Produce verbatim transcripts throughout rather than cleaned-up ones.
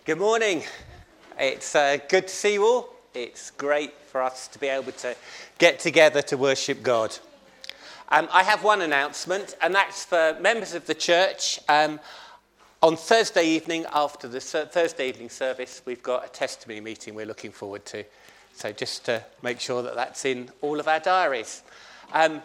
Good morning. It's uh, good to see you all. It's great for us to be able to get together to worship God. Um, I have one announcement, and that's for members of the church. Um, on Thursday evening, after the ser- Thursday evening service, we've got a testimony meeting we're looking forward to. So just to make sure that that's in all of our diaries. Um,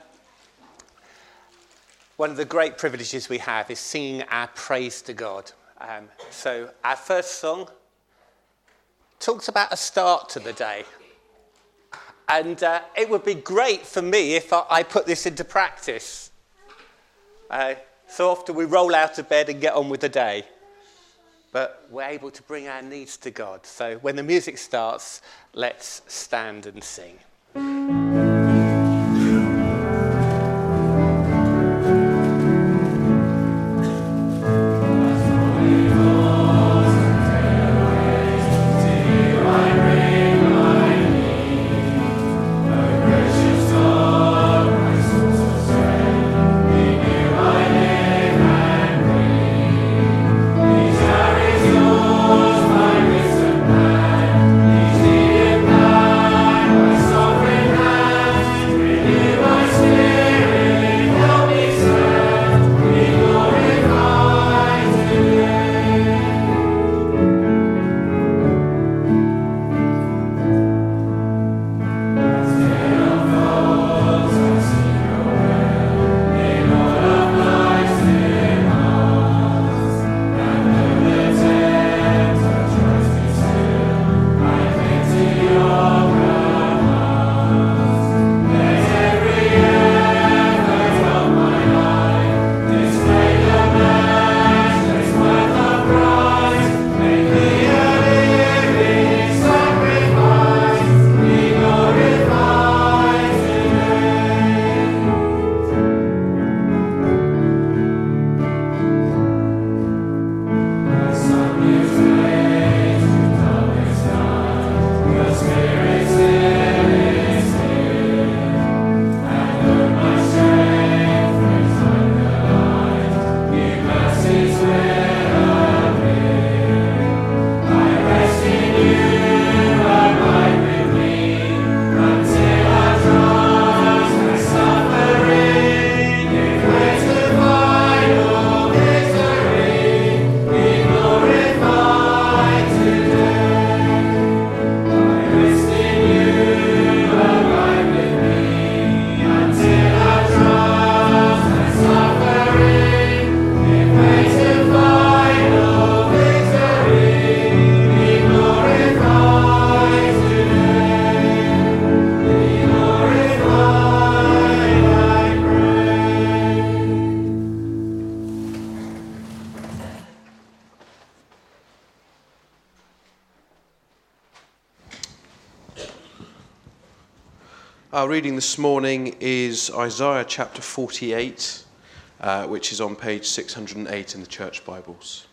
one of the great privileges we have is singing our praise to God. Um, so our first song talks about a start to the day. And uh, it would be great for me if I, I put this into practice. Uh, so often we roll out of bed and get on with the day. But we're able to bring our needs to God. So when the music starts, let's stand and sing. Our reading this morning is Isaiah chapter forty-eight, uh, which is on page six hundred eight in the Church Bibles.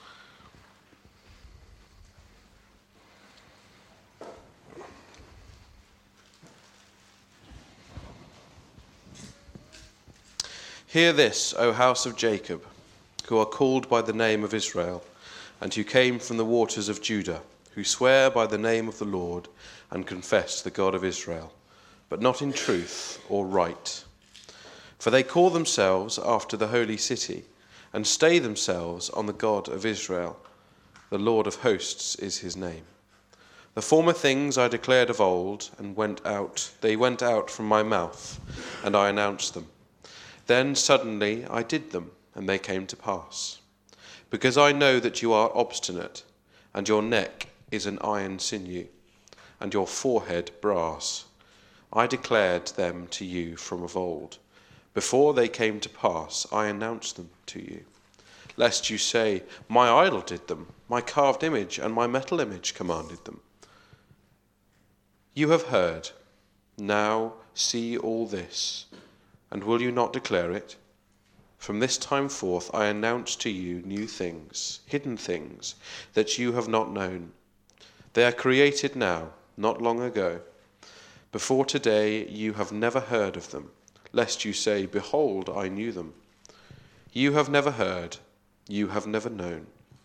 Hear this, O house of Jacob, who are called by the name of Israel, and who came from the waters of Judah, who swear by the name of the Lord and confess the God of Israel, but not in truth or right. For they call themselves after the holy city, and stay themselves on the God of Israel. The Lord of hosts is his name. The former things I declared of old, and went out, they went out from my mouth, and I announced them. Then suddenly I did them, and they came to pass. Because I know that you are obstinate, and your neck is an iron sinew, and your forehead brass. I declared them to you from of old. Before they came to pass, I announced them to you. Lest you say, my idol did them, my carved image and my metal image commanded them. You have heard, now see all this, and will you not declare it? From this time forth I announce to you new things, hidden things, that you have not known. They are created now, not long ago. Before today you have never heard of them, lest you say, behold, I knew them. You have never heard, you have never known.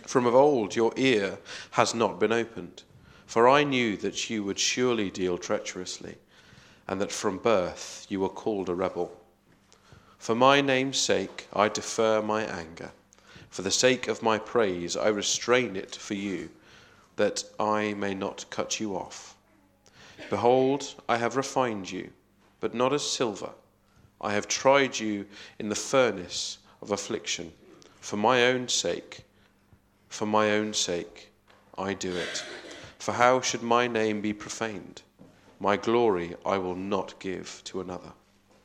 From of old your ear has not been opened, for I knew that you would surely deal treacherously, and that from birth you were called a rebel. For my name's sake I defer my anger. For the sake of my praise I restrain it for you, that I may not cut you off. Behold, I have refined you, but not as silver. I have tried you in the furnace of affliction. For my own sake, for my own sake, I do it. For how should my name be profaned? My glory I will not give to another.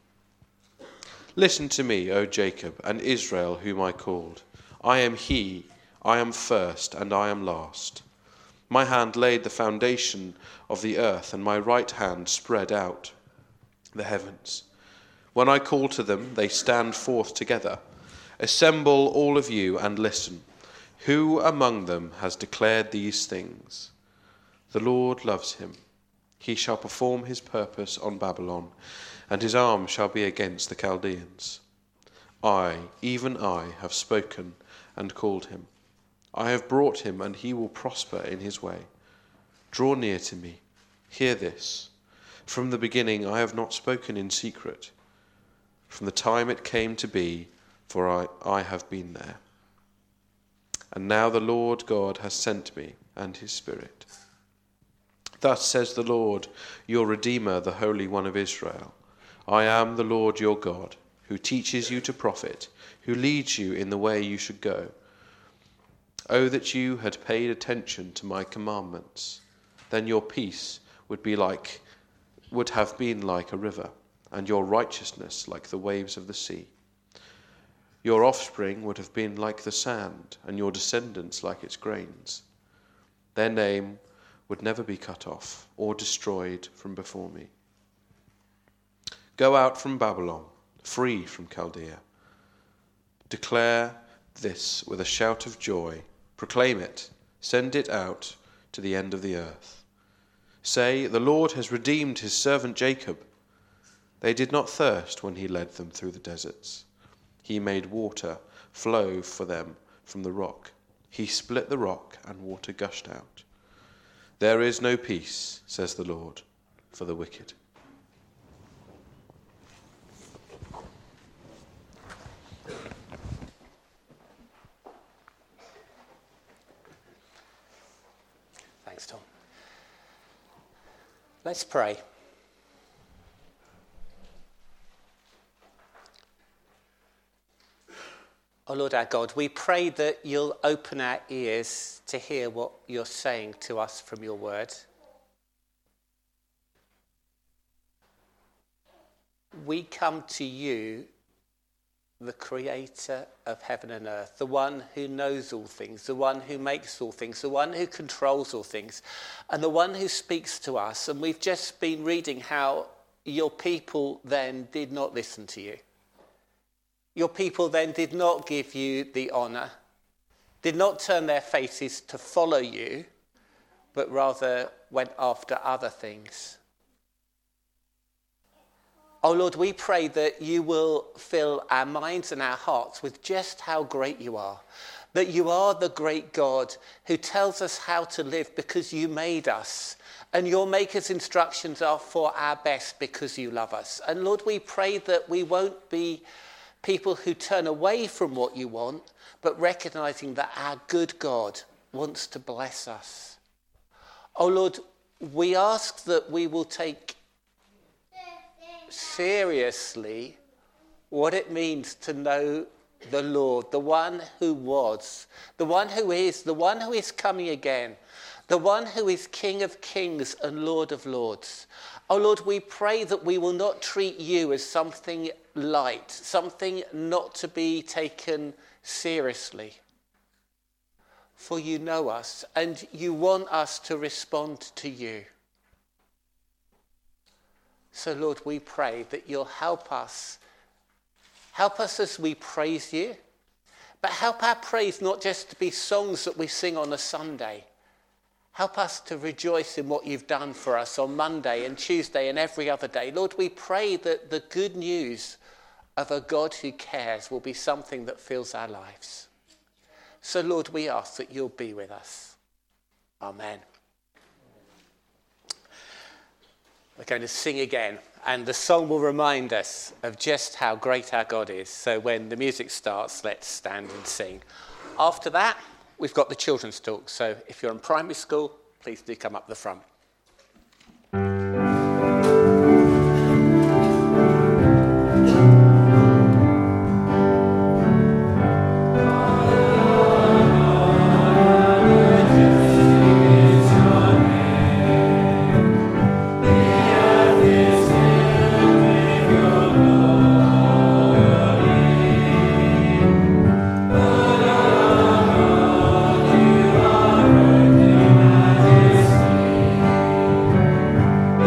Listen to me, O Jacob, and Israel, whom I called. I am he, I am first, and I am last. My hand laid the foundation of the earth, and my right hand spread out the heavens. When I call to them, they stand forth together. Assemble all of you and listen. Who among them has declared these things? The Lord loves him. He shall perform his purpose on Babylon, and his arm shall be against the Chaldeans. I, even I, have spoken and called him. I have brought him, and he will prosper in his way. Draw near to me. Hear this. From the beginning I have not spoken in secret. From the time it came to be, for I, I have been there. And now the Lord God has sent me, and his Spirit. Thus says the Lord, your Redeemer, the Holy One of Israel. I am the Lord your God, who teaches you to profit, who leads you in the way you should go. Oh, that you had paid attention to my commandments. Then your peace would be like, would have been like a river, and your righteousness like the waves of the sea. Your offspring would have been like the sand, and your descendants like its grains. Their name would never be cut off or destroyed from before me. Go out from Babylon, free from Chaldea. Declare this with a shout of joy. Proclaim it. Send it out to the end of the earth. Say, the Lord has redeemed his servant Jacob. They did not thirst when he led them through the deserts. He made water flow for them from the rock. He split the rock, and water gushed out. There is no peace, says the Lord, for the wicked. Thanks, Tom. Let's pray. Oh Lord our God, we pray that you'll open our ears to hear what you're saying to us from your word. We come to you, the creator of heaven and earth, the one who knows all things, the one who makes all things, the one who controls all things, and the one who speaks to us. And we've just been reading how your people then did not listen to you. Your people then did not give you the honour, did not turn their faces to follow you, but rather went after other things. Oh Lord, we pray that you will fill our minds and our hearts with just how great you are, that you are the great God who tells us how to live because you made us, and your maker's instructions are for our best because you love us. And Lord, we pray that we won't be people who turn away from what you want, but recognizing that our good God wants to bless us. Oh Lord, we ask that we will take seriously what it means to know the Lord, the one who was, the one who is, the one who is coming again, the one who is King of kings and Lord of lords. Oh Lord, we pray that we will not treat you as something light, something not to be taken seriously. For you know us and you want us to respond to you. So Lord, we pray that you'll help us. Help us as we praise you, but help our praise not just to be songs that we sing on a Sunday. Help us to rejoice in what you've done for us on Monday and Tuesday and every other day. Lord, we pray that the good news of a God who cares will be something that fills our lives. So, Lord, we ask that you'll be with us. Amen. We're going to sing again, and the song will remind us of just how great our God is. So when the music starts, let's stand and sing. After that, we've got the children's talk. So if you're in primary school, please do come up the front. Thank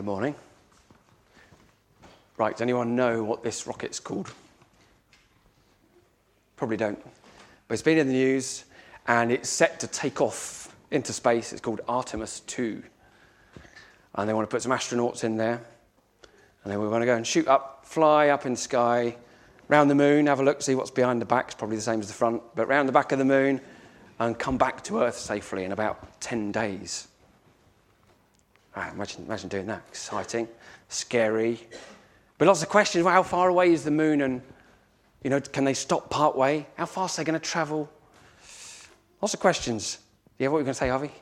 Good morning. Right, does anyone know what this rocket's called? Probably don't. But it's been in the news, and it's set to take off into space. It's called Artemis two. And they want to put some astronauts in there. And then we're going to go and shoot up, fly up in the sky, round the moon, have a look, see what's behind the back. It's probably the same as the front, but round the back of the moon, and come back to Earth safely in about ten days. Ah, imagine, imagine doing that. Exciting, scary. But lots of questions. Well, how far away is the moon? And, you know, can they stop part way? How fast are they going to travel? Lots of questions. Yeah, what were you going to say, Harvey?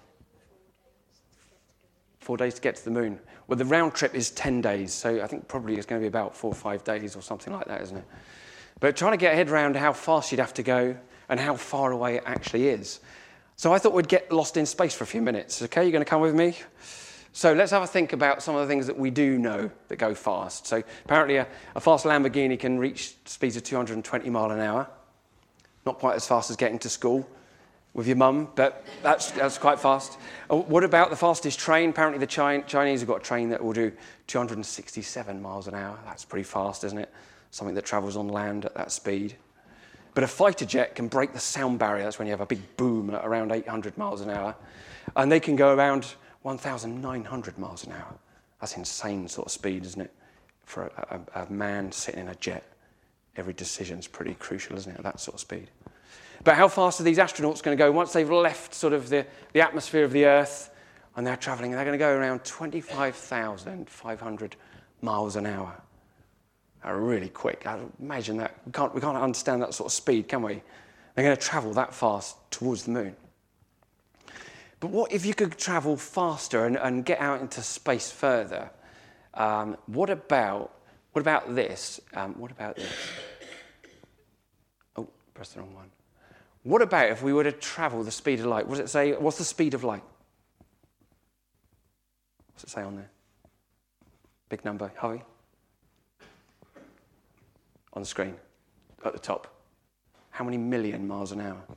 Four days to get to the moon. Well, the round trip is ten days, so I think probably it's going to be about four or five days or something like that, isn't it? But trying to get a head around how fast you'd have to go and how far away it actually is. So I thought we'd get lost in space for a few minutes. Okay, you're going to come with me? So let's have a think about some of the things that we do know that go fast. So apparently a, a fast Lamborghini can reach speeds of two hundred twenty mile an hour. Not quite as fast as getting to school with your mum, but that's, that's quite fast. Uh, what about the fastest train? Apparently the Chi- Chinese have got a train that will do two hundred sixty-seven miles an hour. That's pretty fast, isn't it? Something that travels on land at that speed. But a fighter jet can break the sound barrier. That's when you have a big boom at around eight hundred miles an hour. And they can go around one thousand nine hundred miles an hour. That's insane sort of speed, isn't it? For a, a, a man sitting in a jet, every decision's pretty crucial, isn't it, at that sort of speed? But how fast are these astronauts going to go once they've left sort of the, the atmosphere of the Earth and they're travelling? They're going to go around twenty-five thousand five hundred miles an hour. They're really quick. I imagine that. We can't, we can't understand that sort of speed, can we? They're going to travel that fast towards the moon. But what if you could travel faster and, and get out into space further? Um, what about what about this? Um, what about this? Oh, press the wrong one. What about if we were to travel the speed of light? What does it say? What's the speed of light? What's it say on there? Big number, Harvey? On the screen, at the top. How many million miles an hour?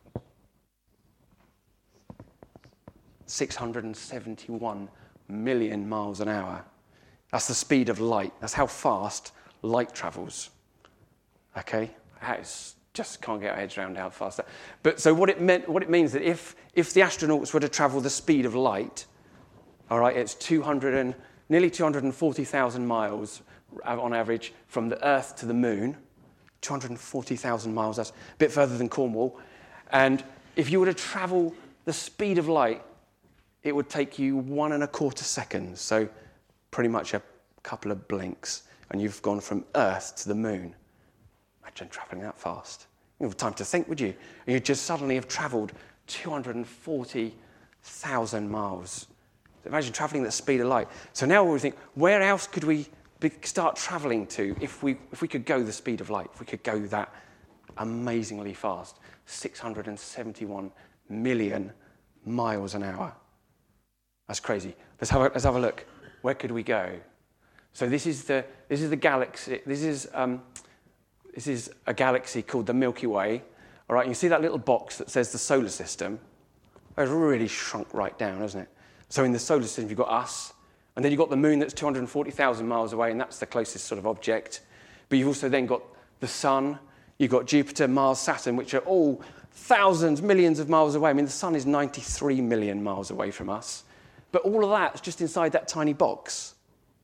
six hundred seventy-one million miles an hour. That's the speed of light. That's how fast light travels. Okay? That's just can't get our heads around how fast that. But so what it meant, what it means that if if the astronauts were to travel the speed of light, all right, it's two hundred and nearly two hundred forty thousand miles on average from the Earth to the Moon. two hundred forty thousand miles. That's a bit further than Cornwall. And if you were to travel the speed of light, it would take you one and a quarter seconds. So pretty much a couple of blinks, and you've gone from Earth to the Moon. Imagine travelling that fast. You don't have time to think, would you? And you'd just suddenly have travelled two hundred forty thousand miles. So imagine travelling at the speed of light. So now we think, where else could we be, start travelling to if we if we could go the speed of light? If we could go that amazingly fast, six hundred seventy-one million miles an hour. That's crazy. Let's have a, let's have a look. Where could we go? So this is the this is the galaxy. This is um, this is a galaxy called the Milky Way. All right, you see that little box that says the solar system? It's really shrunk right down, hasn't it? So in the solar system, you've got us, and then you've got the moon that's two hundred forty thousand miles away, and that's the closest sort of object. But you've also then got the sun. You've got Jupiter, Mars, Saturn, which are all thousands, millions of miles away. I mean, the sun is ninety-three million miles away from us. But all of that's just inside that tiny box.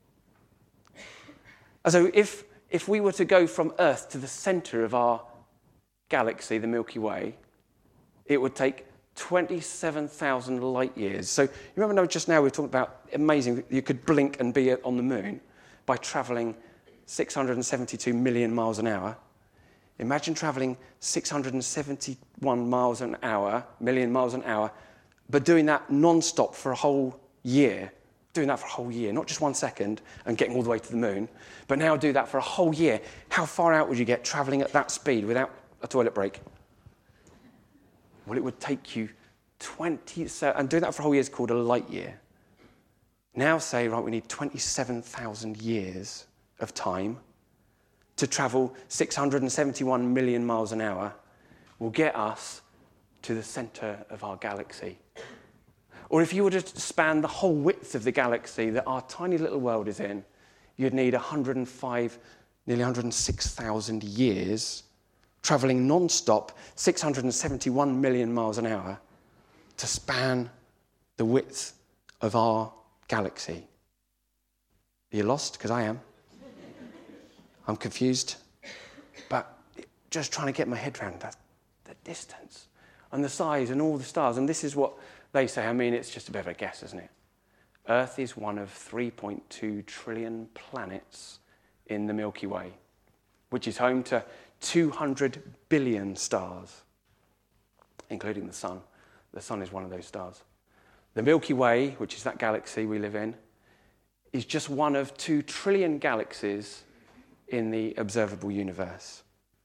And so if, if we were to go from Earth to the centre of our galaxy, the Milky Way, it would take twenty-seven thousand light years. So you remember just now we were talking about amazing, you could blink and be on the moon by travelling six hundred seventy-two million miles an hour. Imagine travelling six hundred seventy-one miles an hour, million miles an hour, but doing that non-stop for a whole year, doing that for a whole year, not just one second and getting all the way to the moon, but now do that for a whole year. How far out would you get travelling at that speed without a toilet break? Well, it would take you twenty, and doing that for a whole year is called a light year. Now say, right, we need twenty-seven thousand years of time to travel six hundred seventy-one million miles an hour will get us to the centre of our galaxy. Or if you were to span the whole width of the galaxy that our tiny little world is in, you'd need one hundred five, nearly one hundred six thousand years, travelling non-stop, six hundred seventy-one million miles an hour, to span the width of our galaxy. Are you lost? Because I am. I'm confused. But just trying to get my head around that, the distance and the size and all the stars. And this is what they say. I mean, it's just a bit of a guess, isn't it? Earth is one of three point two trillion planets in the Milky Way, which is home to two hundred billion stars, including the sun. The sun is one of those stars. The Milky Way, which is that galaxy we live in, is just one of two trillion galaxies in the observable universe.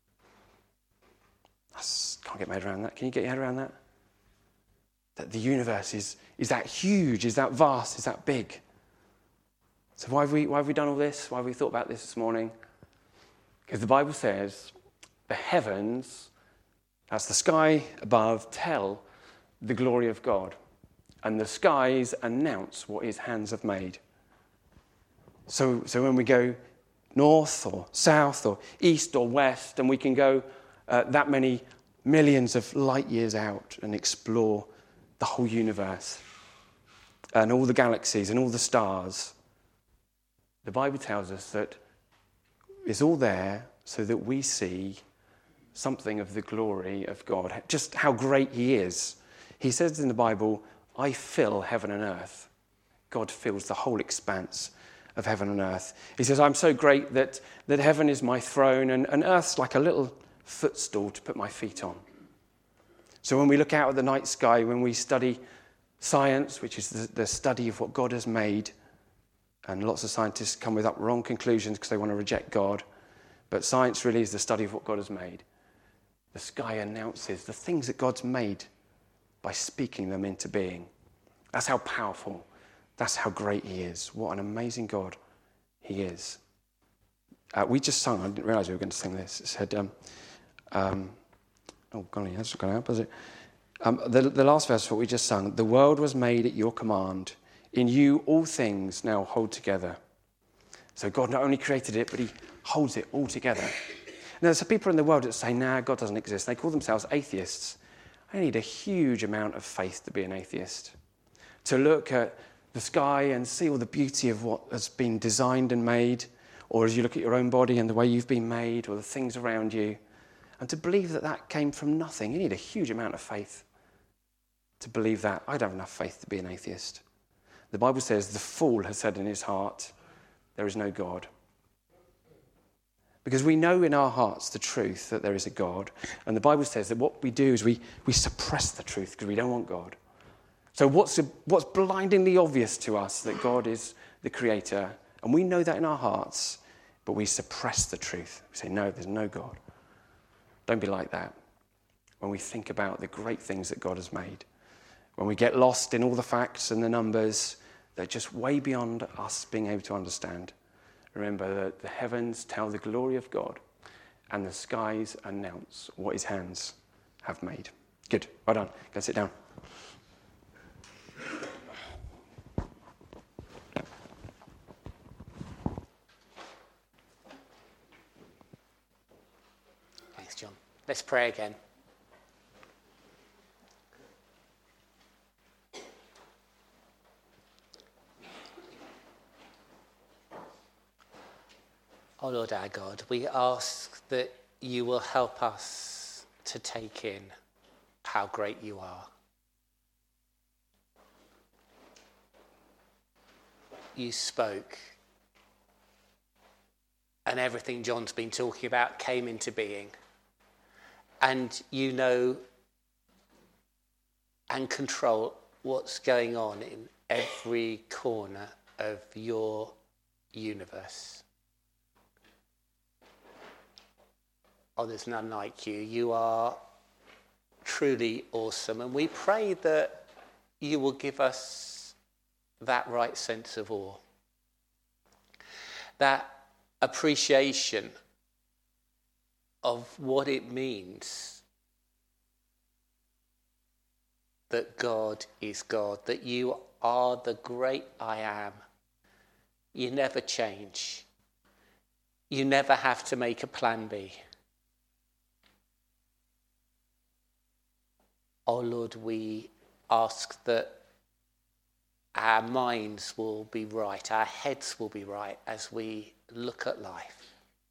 I just can't get my head around that. Can you get your head around that? That the universe is, is that huge, is that vast, is that big. So why have we, why have we done all this? Why have we thought about this this morning? Because the Bible says the heavens, that's the sky above, tell the glory of God. And the skies announce what his hands have made. So, so when we go north or south or east or west, and we can go uh, that many millions of light years out and explore the whole universe and all the galaxies and all the stars, the Bible tells us that it's all there so that we see something of the glory of God, just how great he is. He says in the Bible, I fill heaven and earth. God fills the whole expanse of heaven and earth. He says, I'm so great that, that heaven is my throne and, and earth's like a little footstool to put my feet on. So when we look out at the night sky, when we study science, which is the, the study of what God has made, and lots of scientists come with up wrong conclusions because they want to reject God, but science really is the study of what God has made. The sky announces the things that God's made by speaking them into being. That's how powerful, that's how great he is. What an amazing God he is. Uh, we just sung, I didn't realise we were going to sing this. It said, um, um, oh, golly, that's not going to help, is it? Um, the, the last verse, what we just sung, the world was made at your command. In you all things now hold together. So God not only created it, but he holds it all together. Now, there's some people in the world that say, nah, God doesn't exist. They call themselves atheists. I need a huge amount of faith to be an atheist. To look at the sky and see all the beauty of what has been designed and made, or as you look at your own body and the way you've been made, or the things around you, and to believe that that came from nothing. You need a huge amount of faith to believe that. I don't have enough faith to be an atheist. The Bible says the fool has said in his heart, there is no God. Because we know in our hearts the truth that there is a God. And the Bible says that what we do is we, we suppress the truth because we don't want God. So what's, what's blindingly obvious to us that God is the creator, and we know that in our hearts, but we suppress the truth. We say, no, there's no God. Don't be like that. When we think about the great things that God has made, when we get lost in all the facts and the numbers, they're just way beyond us being able to understand. Remember that the heavens tell the glory of God and the skies announce what his hands have made. Good. Well done. Go sit down. Thanks, John. Let's pray again. Oh Lord our God, we ask that you will help us to take in how great you are. You spoke, and everything John's been talking about came into being. And you know and control what's going on in every corner of your universe. Oh, there's none like you. You are truly awesome. And we pray that you will give us that right sense of awe, that appreciation of what it means that God is God, that you are the great I am. You never change. You never have to make a plan B. Oh Lord, we ask that our minds will be right, our heads will be right as we look at life.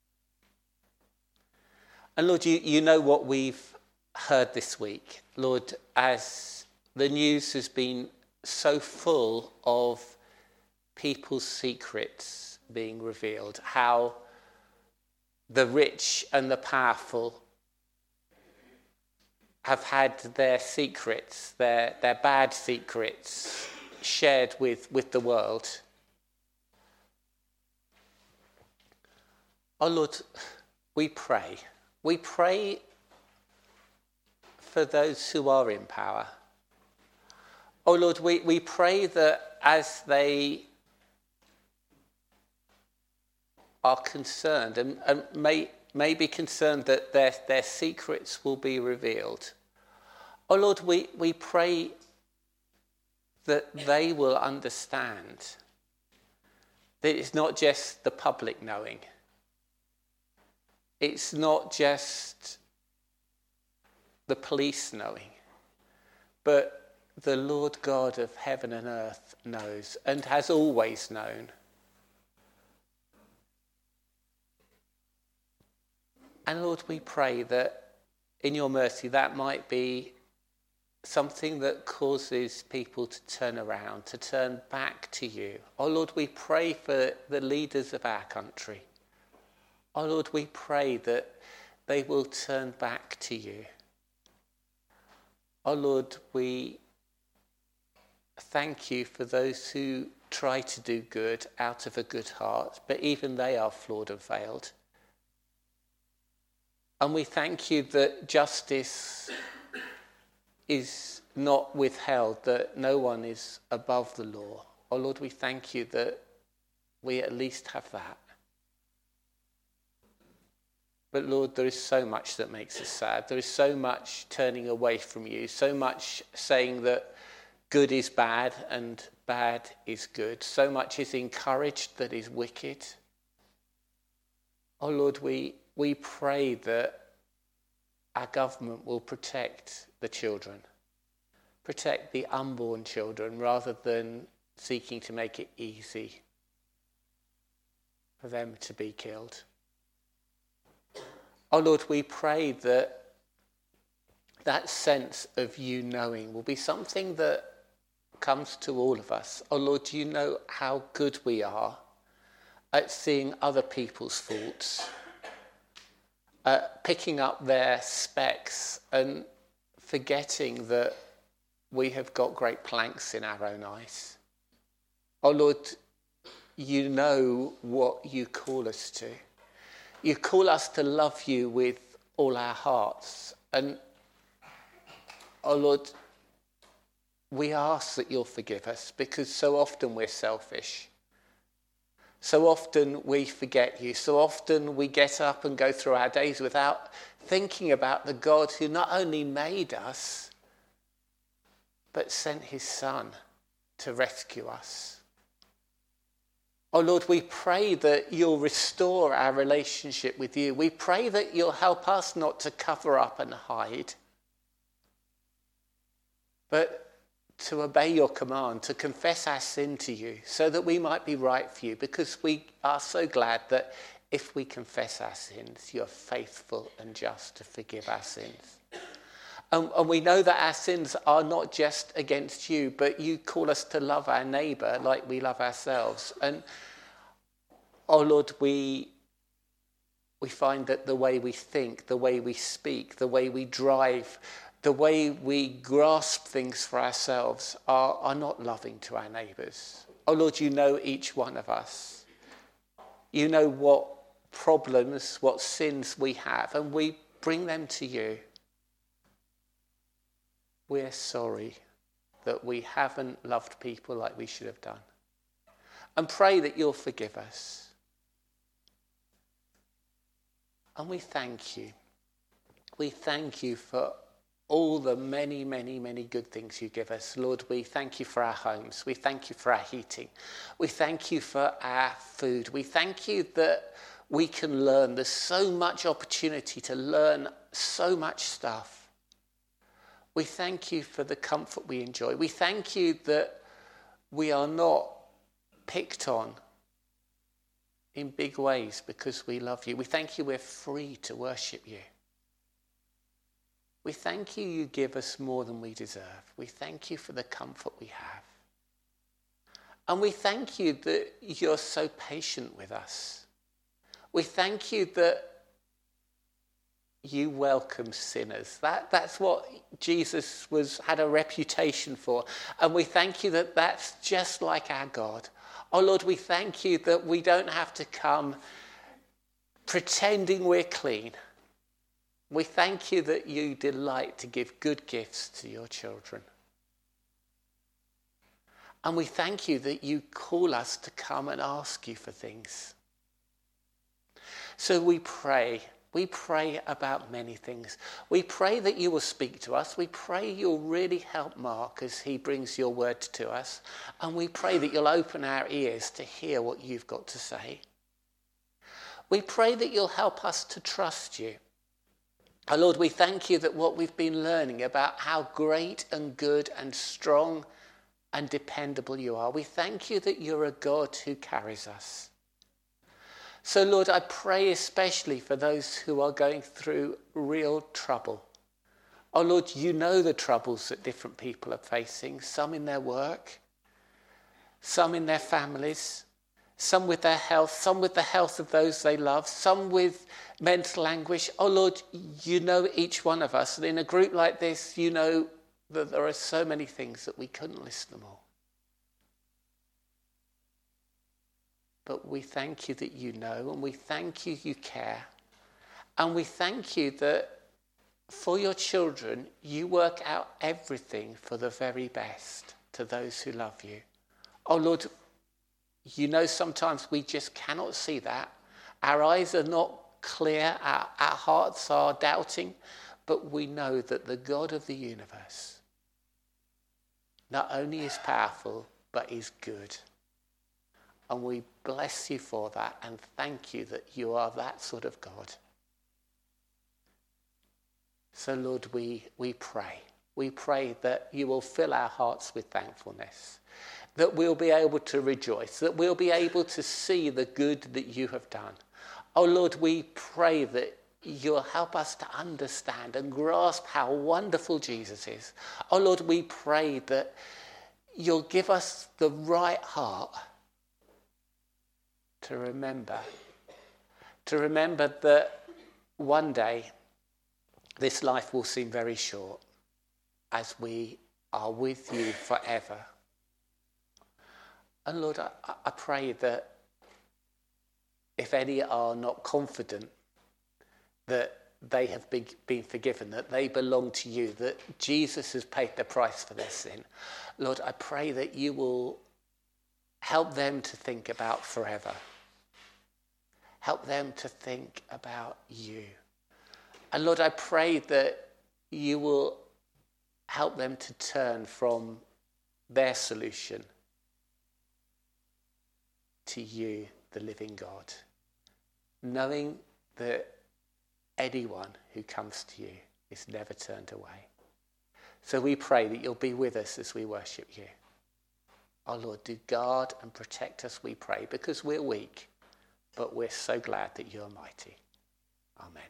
And Lord, you, you know what we've heard this week. Lord, as the news has been so full of people's secrets being revealed, how the rich and the powerful have had their secrets, their, their bad secrets, shared with, with the world. Oh Lord, we pray. We pray for those who are in power. Oh Lord, we, we pray that as they are concerned and, and may, may be concerned that their, their secrets will be revealed. Oh Lord, we, we pray that they will understand that it's not just the public knowing. It's not just the police knowing, but the Lord God of heaven and earth knows and has always known. And Lord, we pray that in your mercy that might be something that causes people to turn around, to turn back to you. Oh Lord, we pray for the leaders of our country. Oh Lord, we pray that they will turn back to you. Oh Lord, we thank you for those who try to do good out of a good heart, but even they are flawed and failed. And we thank you that justice is not withheld, that no one is above the law. Oh Lord, we thank you that we at least have that. But Lord, there is so much that makes us sad. There is so much turning away from you, so much saying that good is bad and bad is good. So much is encouraged that is wicked. Oh Lord, we, we pray that our government will protect the children, protect the unborn children, rather than seeking to make it easy for them to be killed. Oh Lord, we pray that that sense of you knowing will be something that comes to all of us. Oh Lord, you know how good we are at seeing other people's faults, Uh, picking up their specks and forgetting that we have got great planks in our own eyes. Oh Lord, you know what you call us to. You call us to love you with all our hearts. And oh Lord, we ask that you'll forgive us, because so often we're selfish. So often we forget you. So often we get up and go through our days without thinking about the God who not only made us, but sent his Son to rescue us. Oh Lord, we pray that you'll restore our relationship with you. We pray that you'll help us not to cover up and hide, but to obey your command, to confess our sin to you, so that we might be right for you, because we are so glad that if we confess our sins, you're faithful and just to forgive our sins. And, and we know that our sins are not just against you, but you call us to love our neighbour like we love ourselves. And oh Lord, we we find that the way we think, the way we speak, the way we drive, the way we grasp things for ourselves are, are not loving to our neighbours. Oh Lord, you know each one of us. You know what problems, what sins we have, and we bring them to you. We're sorry that we haven't loved people like we should have done. And pray that you'll forgive us. And we thank you. We thank you for all the many, many, many good things you give us. Lord, we thank you for our homes. We thank you for our heating. We thank you for our food. We thank you that we can learn. There's so much opportunity to learn so much stuff. We thank you for the comfort we enjoy. We thank you that we are not picked on in big ways because we love you. We thank you we're free to worship you. We thank you you give us more than we deserve. We thank you for the comfort we have. And we thank you that you're so patient with us. We thank you that you welcome sinners. That, that's what Jesus was had a reputation for. And we thank you that that's just like our God. Oh Lord, we thank you that we don't have to come pretending we're clean. We thank you that you delight to give good gifts to your children. And we thank you that you call us to come and ask you for things. So we pray. We pray about many things. We pray that you will speak to us. We pray you'll really help Mark as he brings your word to us. And we pray that you'll open our ears to hear what you've got to say. We pray that you'll help us to trust you. Oh Lord, we thank you that what we've been learning about how great and good and strong and dependable you are. We thank you that you're a God who carries us. So Lord, I pray especially for those who are going through real trouble. Oh Lord, you know the troubles that different people are facing, some in their work, some in their families, some with their health, some with the health of those they love, some with mental anguish. Oh Lord, you know each one of us. And in a group like this, you know that there are so many things that we couldn't list them all. But we thank you that you know, and we thank you you care. And we thank you that for your children, you work out everything for the very best to those who love you. Oh Lord, you know sometimes we just cannot see that. Our eyes are not clear, our, our hearts are doubting, but we know that the God of the universe not only is powerful, but is good. And we bless you for that and thank you that you are that sort of God. So Lord, we, we pray. We pray that you will fill our hearts with thankfulness, that we'll be able to rejoice, that we'll be able to see the good that you have done. Oh Lord, we pray that you'll help us to understand and grasp how wonderful Jesus is. Oh Lord, we pray that you'll give us the right heart to remember, to remember that one day this life will seem very short as we are with you forever. And Lord, I, I pray that if any are not confident that they have been, been forgiven, that they belong to you, that Jesus has paid the price for their sin, Lord, I pray that you will help them to think about forever. Help them to think about you. And Lord, I pray that you will help them to turn from their solution to you, the living God, knowing that anyone who comes to you is never turned away. So we pray that you'll be with us as we worship you. Oh Lord, do guard and protect us, we pray, because we're weak, but we're so glad that you're mighty. Amen.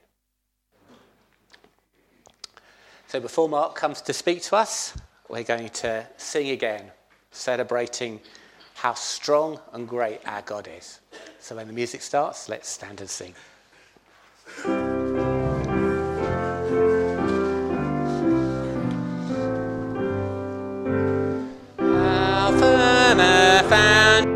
So before Mark comes to speak to us, we're going to sing again, celebrating how strong and great our God is. So when the music starts, let's stand and sing. Alpha and Earth and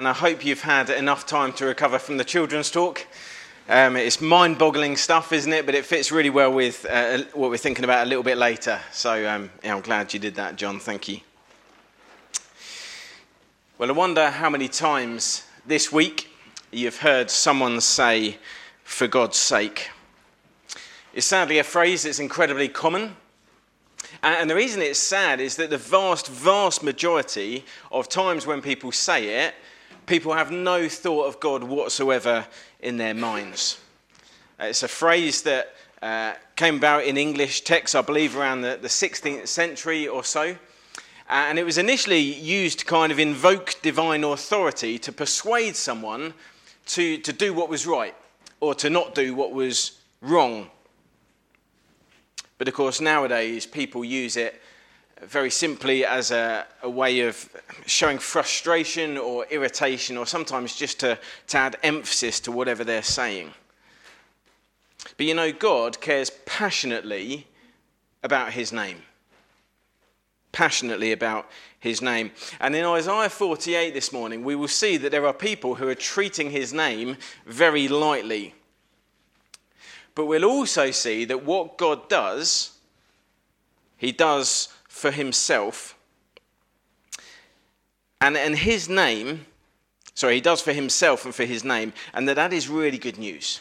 and I hope you've had enough time to recover from the children's talk. Um, it's mind-boggling stuff, isn't it? But it fits really well with uh, what we're thinking about a little bit later. So um, yeah, I'm glad you did that, John. Thank you. Well, I wonder how many times this week you've heard someone say, "for God's sake." It's sadly a phrase that's incredibly common. And the reason it's sad is that the vast, vast majority of times when people say it, people have no thought of God whatsoever in their minds. It's a phrase that uh, came about in English texts, I believe, around the, the sixteenth century or so. And it was initially used to kind of invoke divine authority to persuade someone to, to do what was right or to not do what was wrong. But of course, nowadays, people use it very simply as a, a way of showing frustration or irritation, or sometimes just to, to add emphasis to whatever they're saying. But you know, God cares passionately about his name. Passionately about his name. And in Isaiah forty-eight this morning, we will see that there are people who are treating his name very lightly. But we'll also see that what God does, he does for himself. And, and his name, sorry, he does for himself and for his name, and that that is really good news.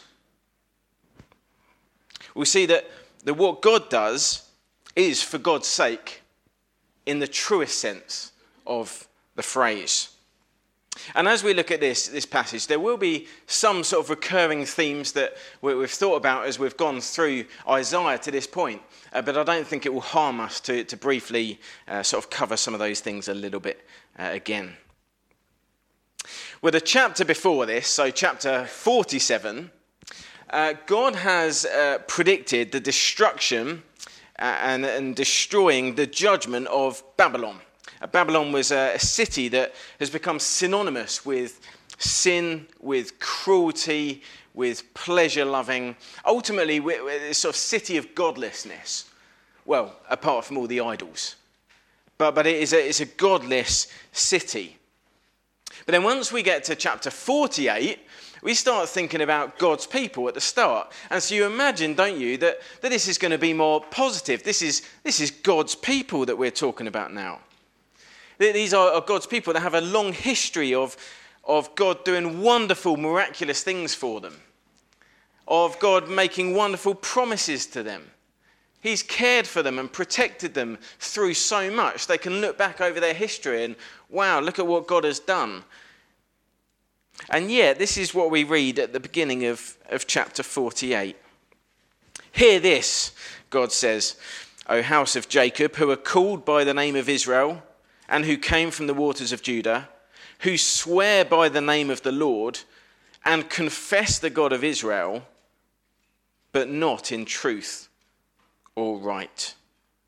We'll see that, that what God does is for God's sake in the truest sense of the phrase. And as we look at this, this passage, there will be some sort of recurring themes that we've thought about as we've gone through Isaiah to this point. Uh, but I don't think it will harm us to, to briefly uh, sort of cover some of those things a little bit uh, again. Well, the chapter before this, so chapter forty-seven, uh, God has uh, predicted the destruction uh, and, and destroying the judgment of Babylon. Babylon was a city that has become synonymous with sin, with cruelty, with pleasure-loving, ultimately a sort of city of godlessness. Well, apart from all the idols. But, but it is a, it's a godless city. But then once we get to chapter forty-eight, we start thinking about God's people at the start. And so you imagine, don't you, that, that this is going to be more positive. This is, this is God's people that we're talking about now. These are God's people that have a long history of, of God doing wonderful, miraculous things for them, of God making wonderful promises to them. He's cared for them and protected them through so much. They can look back over their history and, wow, look at what God has done. And yet, this is what we read at the beginning of, of chapter forty-eight. Hear this, God says, O house of Jacob, who are called by the name of Israel, and who came from the waters of Judah, who swear by the name of the Lord, and confess the God of Israel, but not in truth or right.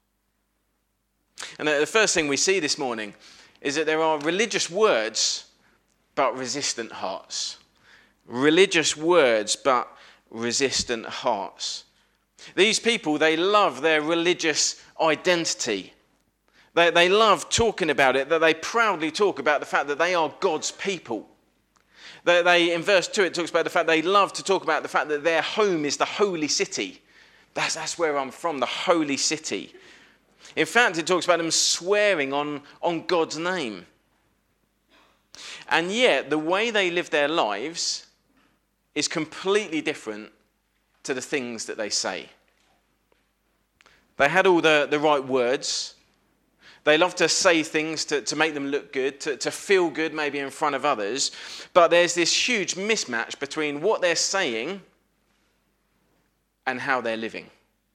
And the first thing we see this morning is that there are religious words, but resistant hearts. Religious words, but resistant hearts. These people, they love their religious identity. They, they love talking about it, that they proudly talk about the fact that they are God's people. They, they, in verse two, it talks about the fact they love to talk about the fact that their home is the holy city. That's, that's where I'm from, the holy city. In fact, it talks about them swearing on, on God's name. And yet, the way they live their lives is completely different to the things that they say. They had all the, the right words. They love to say things to, to make them look good, to, to feel good maybe in front of others. But there's this huge mismatch between what they're saying and how they're living.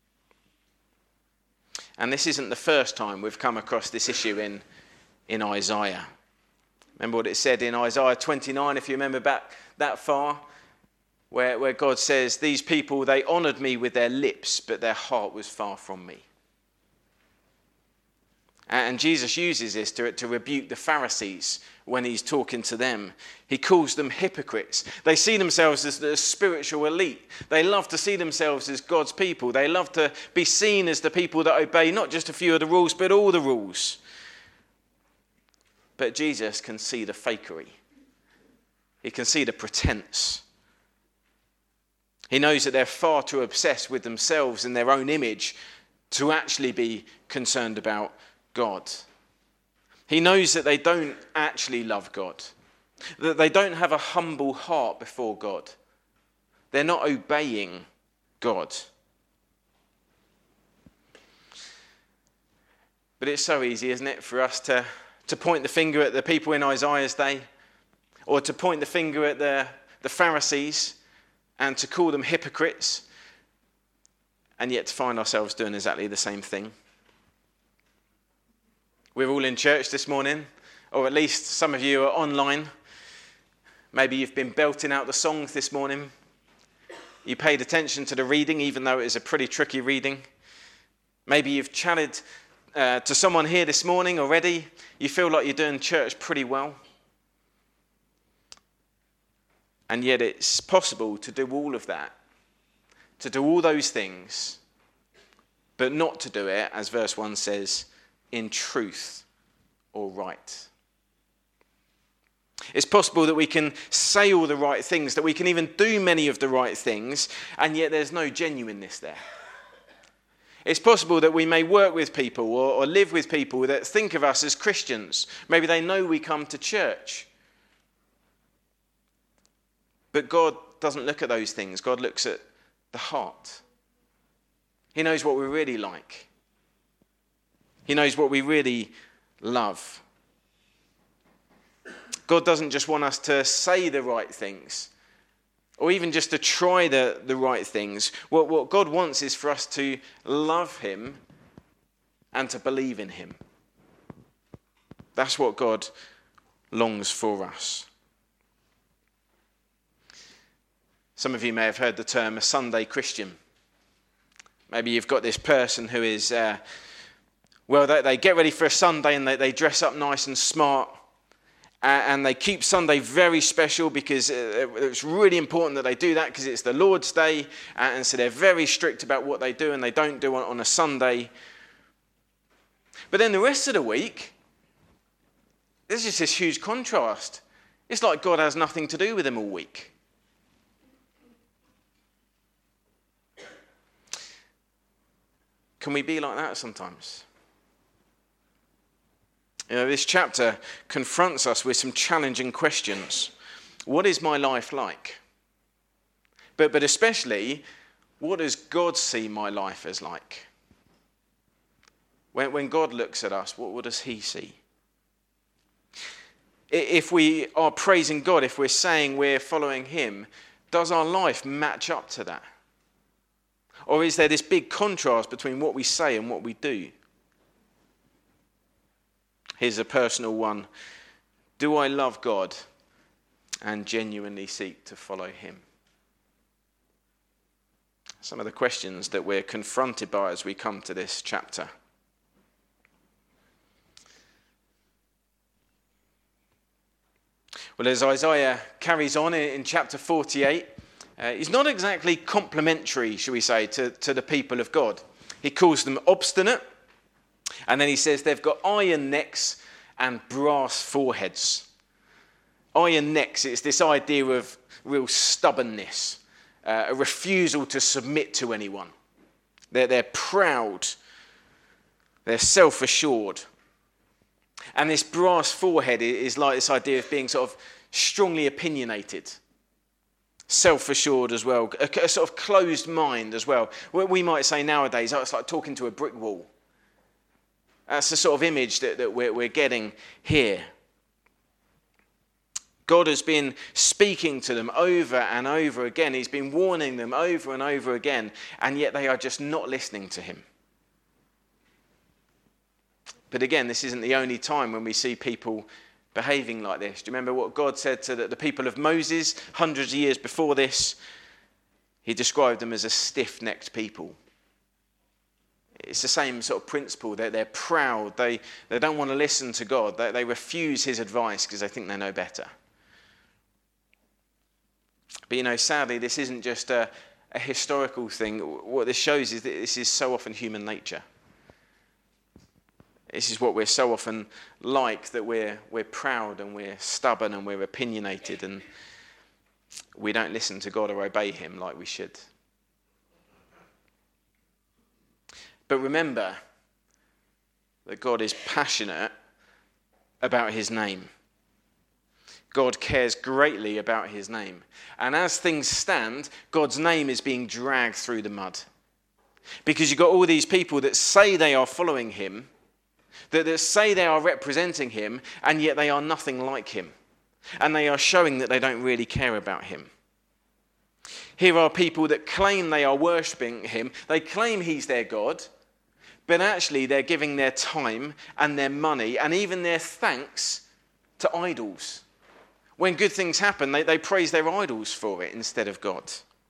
And this isn't the first time we've come across this issue in, in Isaiah. Remember what it said in Isaiah twenty-nine, if you remember back that far, where, where God says, these people, they honoured me with their lips, but their heart was far from me. And Jesus uses this to, to rebuke the Pharisees when he's talking to them. He calls them hypocrites. They see themselves as the spiritual elite. They love to see themselves as God's people. They love to be seen as the people that obey not just a few of the rules, but all the rules. But Jesus can see the fakery. He can see the pretense. He knows that they're far too obsessed with themselves and their own image to actually be concerned about God. He knows that they don't actually love God, that they don't have a humble heart before God. They're not obeying God. But it's so easy, isn't it, for us to, to point the finger at the people in Isaiah's day, or to point the finger at the, the Pharisees and to call them hypocrites, and yet to find ourselves doing exactly the same thing. We're all in church this morning, or at least some of you are online. Maybe you've been belting out the songs this morning. You paid attention to the reading, even though it is a pretty tricky reading. Maybe you've chatted uh, to someone here this morning already. You feel like you're doing church pretty well. And yet it's possible to do all of that, to do all those things, but not to do it, as verse one says, in truth or right. It's possible that we can say all the right things, that we can even do many of the right things, and yet there's no genuineness there. It's possible that we may work with people or, or live with people that think of us as Christians. Maybe they know we come to church. But God doesn't look at those things. God looks at the heart. He knows what we're really like. He knows what we really love. God doesn't just want us to say the right things, or even just to try the, the right things. What, what God wants is for us to love him and to believe in him. That's what God longs for us. Some of you may have heard the term a Sunday Christian. Maybe you've got this person who is, uh, well, they, they get ready for a Sunday and they, they dress up nice and smart. And they keep Sunday very special because it's really important that they do that because it's the Lord's Day. And so they're very strict about what they do and they don't do it on a Sunday. But then the rest of the week, there's just this huge contrast. It's like God has nothing to do with them all week. Can we be like that sometimes? You know, this chapter confronts us with some challenging questions. What is my life like? But, but especially, what does God see my life as like? When, when God looks at us, what, what does he see? If we are praising God, if we're saying we're following him, does our life match up to that? Or is there this big contrast between what we say and what we do? Here's a personal one. Do I love God and genuinely seek to follow him? Some of the questions that we're confronted by as we come to this chapter. Well, as Isaiah carries on in chapter forty-eight, uh, he's not exactly complimentary, shall we say, to, to the people of God. He calls them obstinate. And then he says they've got iron necks and brass foreheads. Iron necks, it's this idea of real stubbornness, uh, a refusal to submit to anyone. They're, they're proud. They're self-assured. And this brass forehead is like this idea of being sort of strongly opinionated, self-assured as well, a, a sort of closed mind as well. We might say nowadays, oh, it's like talking to a brick wall. That's the sort of image that, that we're, we're getting here. God has been speaking to them over and over again. He's been warning them over and over again, and yet they are just not listening to him. But again, this isn't the only time when we see people behaving like this. Do you remember what God said to the, the people of Moses hundreds of years before this? He described them as a stiff-necked people. It's the same sort of principle. They're, they're proud. They, they don't want to listen to God. They, they refuse his advice because they think they know better. But, you know, sadly, this isn't just a, a historical thing. What this shows is that this is so often human nature. This is what we're so often like, that we're, we're proud and we're stubborn and we're opinionated. And we don't listen to God or obey him like we should. But remember that God is passionate about his name. God cares greatly about his name. And as things stand, God's name is being dragged through the mud. Because you've got all these people that say they are following him, that, that say they are representing him, and yet they are nothing like him. And they are showing that they don't really care about him. Here are people that claim they are worshipping him. They claim he's their God, but actually they're giving their time and their money and even their thanks to idols. When good things happen, they, they praise their idols for it instead of God.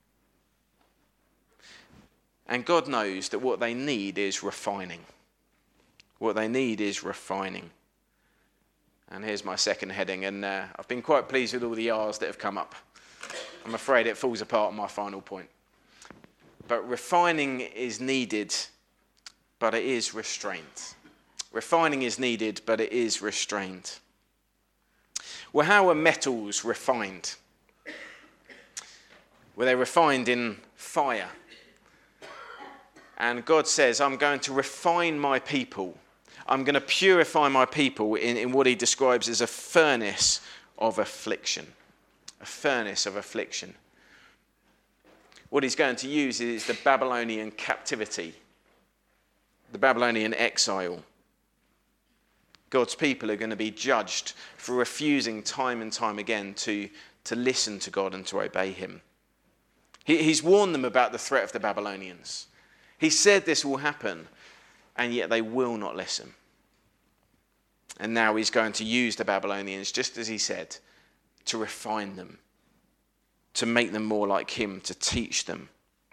And God knows that what they need is refining. What they need is refining. And here's my second heading, and uh, I've been quite pleased with all the R's that have come up. I'm afraid it falls apart on my final point. But refining is needed, but it is restrained. Refining is needed, but it is restrained. Well, how are metals refined? Well, they're refined in fire. And God says, I'm going to refine my people. I'm going to purify my people in, in what he describes as a furnace of affliction. A furnace of affliction. What he's going to use is the Babylonian captivity, the Babylonian exile. God's people are going to be judged for refusing time and time again to, to listen to God and to obey him. He, he's warned them about the threat of the Babylonians. He said this will happen, and yet they will not listen. And now he's going to use the Babylonians, just as he said, to refine them, to make them more like him, to teach them.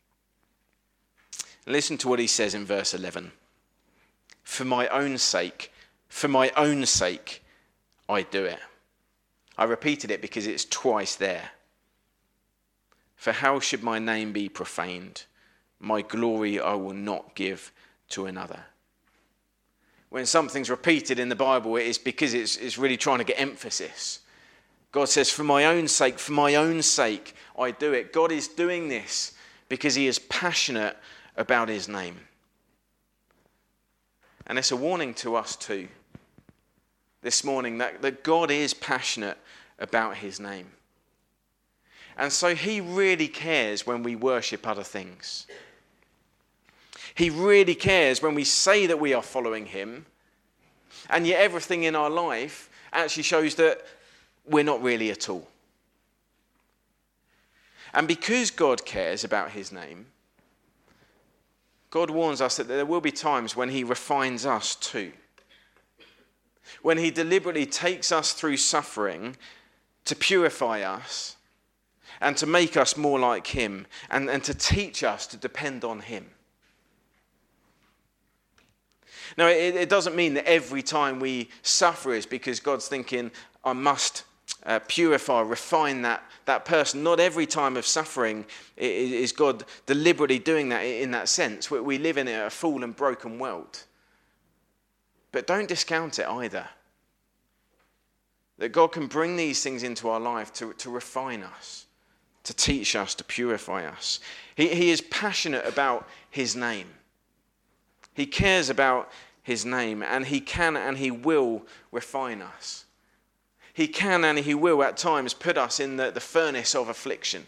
Listen to what he says in verse eleven. For my own sake, for my own sake, I do it. I repeated it because it's twice there. For how should my name be profaned? My glory I will not give to another. When something's repeated in the Bible, it is because it's, it's really trying to get emphasis. God says, for my own sake, for my own sake, I do it. God is doing this because he is passionate about his name. And it's a warning to us too, this morning, that, that God is passionate about his name. And so he really cares when we worship other things. He really cares when we say that we are following him, and yet everything in our life actually shows that we're not really at all. And because God cares about his name, God warns us that there will be times when he refines us too. When he deliberately takes us through suffering to purify us and to make us more like him and, and to teach us to depend on him. Now, it, it doesn't mean that every time we suffer is because God's thinking, I must uh, purify, refine that, that person. Not every time of suffering is God deliberately doing that in that sense. We live in a fallen, broken world. But don't discount it either. That God can bring these things into our life to, to refine us, to teach us, to purify us. He, he is passionate about his name. He cares about his name, and he can and he will refine us. He can and he will at times put us in the, the furnace of affliction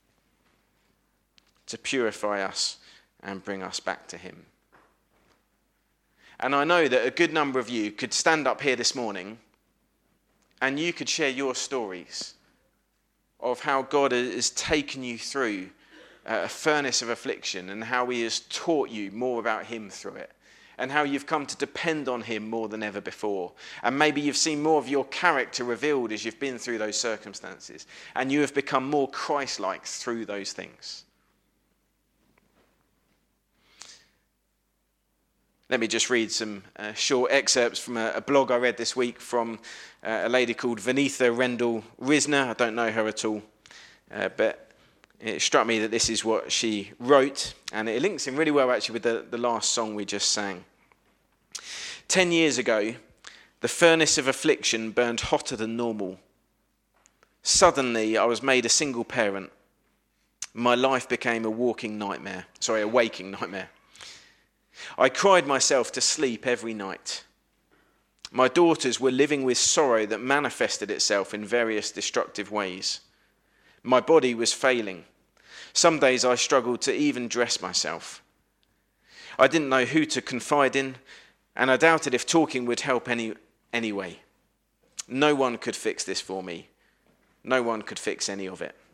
to purify us and bring us back to him. And I know that a good number of you could stand up here this morning and you could share your stories of how God has taken you through a furnace of affliction and how he has taught you more about him through it and how you've come to depend on him more than ever before. And maybe you've seen more of your character revealed as you've been through those circumstances and you have become more Christ-like through those things. Let me just read some uh, short excerpts from a, a blog I read this week from uh, a lady called Vanitha Rendell Risner. I don't know her at all, uh, but it struck me that this is what she wrote, and it links in really well actually with the, the last song we just sang. Ten years ago, the furnace of affliction burned hotter than normal. Suddenly, I was made a single parent. My life became a walking nightmare. Sorry, a waking nightmare. I cried myself to sleep every night. My daughters were living with sorrow that manifested itself in various destructive ways. My body was failing. Some days I struggled to even dress myself. I didn't know who to confide in, and I doubted if talking would help any anyway. No one could fix this for me. No one could fix any of it.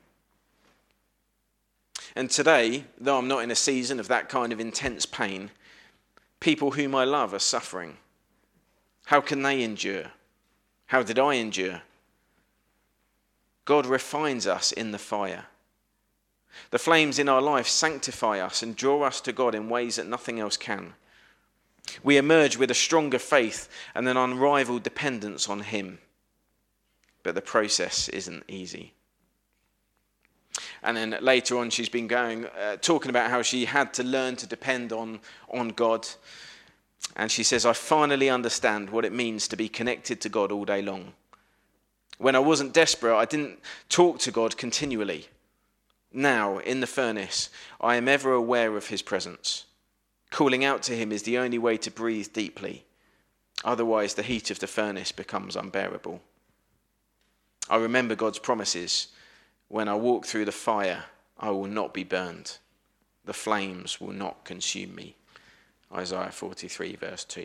And today, though I'm not in a season of that kind of intense pain, people whom I love are suffering. How can they endure? How did I endure? God refines us in the fire. The flames in our life sanctify us and draw us to God in ways that nothing else can. We emerge with a stronger faith and an unrivaled dependence on Him. But the process isn't easy. And then later on, she's been going, uh, talking about how she had to learn to depend on, on God. And she says, I finally understand what it means to be connected to God all day long. When I wasn't desperate, I didn't talk to God continually. Now, in the furnace, I am ever aware of His presence. Calling out to Him is the only way to breathe deeply. Otherwise, the heat of the furnace becomes unbearable. I remember God's promises. When I walk through the fire, I will not be burned. The flames will not consume me. Isaiah forty-three, verse two.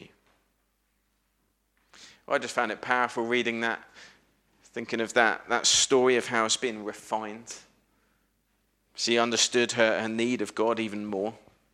I just found it powerful reading that, thinking of that, that story of how it's been refined. She understood her, her need of God even more.